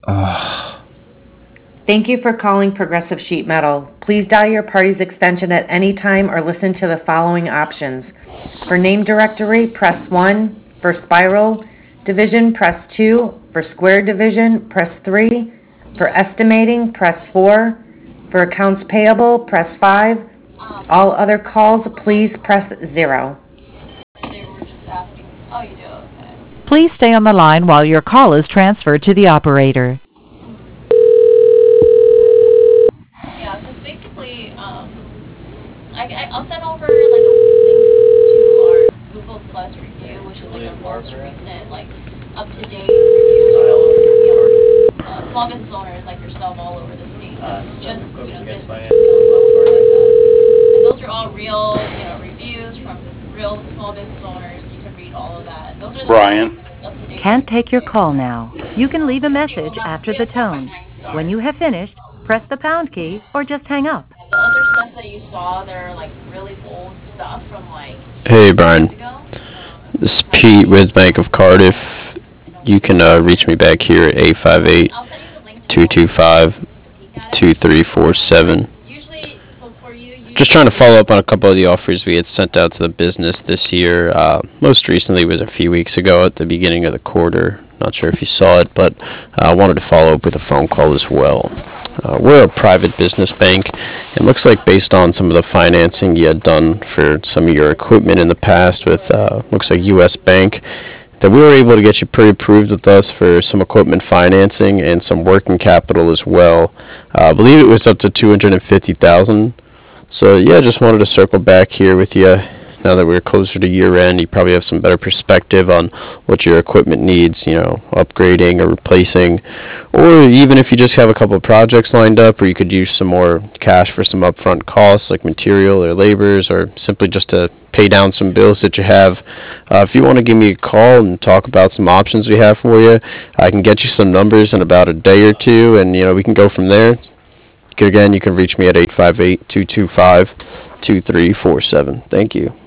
Thank you for calling Progressive Sheet Metal. Please dial your party's extension at any time or listen to the following options. For name directory, press 1. For spiral division, press 2. For square division, press 3. For estimating, press 4. For accounts payable, press 5. All other calls, please press 0. They were just asking. Oh, you do? Okay. Please stay on the line while your call is transferred to the operator. Yeah, because basically, I'll send over like a link to our Google Plus review, which is like the most recent, like up to date reviews from small business owners like yourself all over the state. That's just this loans like that, and those are all real reviews from real small business owners. You can read all of that. Those are the Brian. most up to date. Can't take your call now. You can leave a message after the tone. When you have finished, press the pound key or just hang up. The other stuff that you saw, they're like really old stuff from like Hey, Brian. years ago. This is Pete with Bank of Cardiff. You can reach me back here at I'll send you the link to 858-225-2347. Usually, so for you, Just trying to follow up on a couple of the offers we had sent out to the business this year. Most recently was a few weeks ago at the beginning of the quarter. Not sure if you saw it, but I wanted to follow up with a phone call as well. We're a private business bank. It looks like based on some of the financing you had done for some of your equipment in the past with, looks like U.S. Bank, that we were able to get you pre-approved with us for some equipment financing and some working capital as well. I believe it was up to $250,000. So yeah, just wanted to circle back here with you. Now that we're closer to year end, you probably have some better perspective on what your equipment needs, upgrading or replacing, or even if you just have a couple of projects lined up, or you could use some more cash for some upfront costs like material or labors, or simply just to pay down some bills that you have. If you want to give me a call and talk about some options we have for you, I can get you some numbers in about a day or two, and we can go from there. Again, you can reach me at 858-225-2347. Thank you.